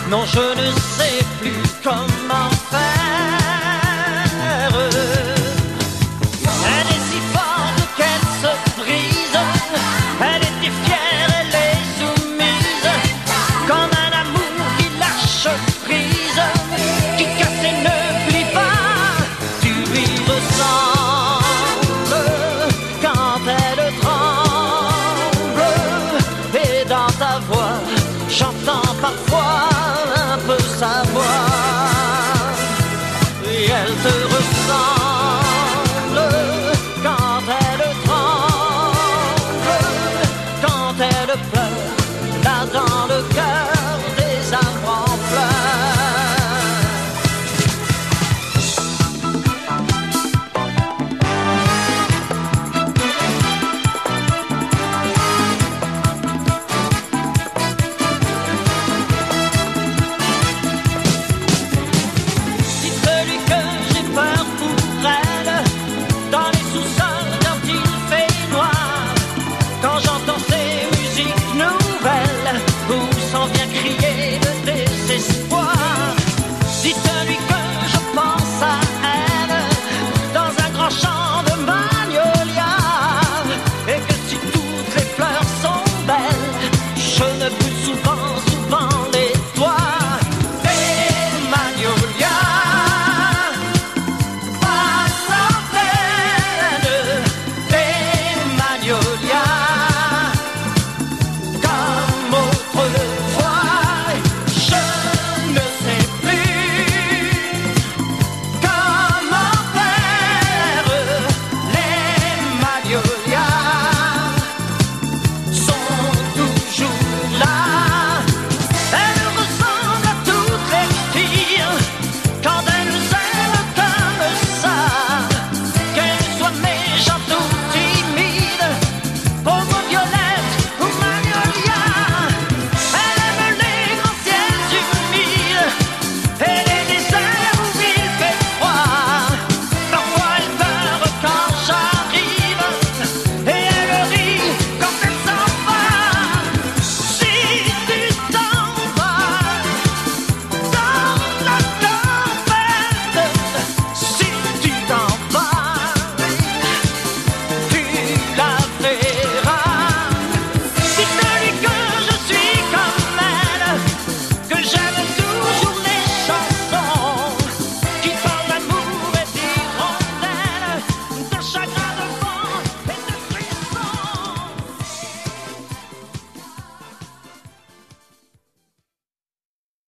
Non, je ne sais plus comment faire. Elle est si forte qu'elle se brise. Elle était fière, elle est soumise, comme un amour qui lâche prise, qui casse et ne plie pas. Tu lui ressembles quand elle tremble, et dans ta voix j'entends parfois un peu sa voix. Et elle te ressemble quand elle tremble, quand elle pleure, là dans le cœur.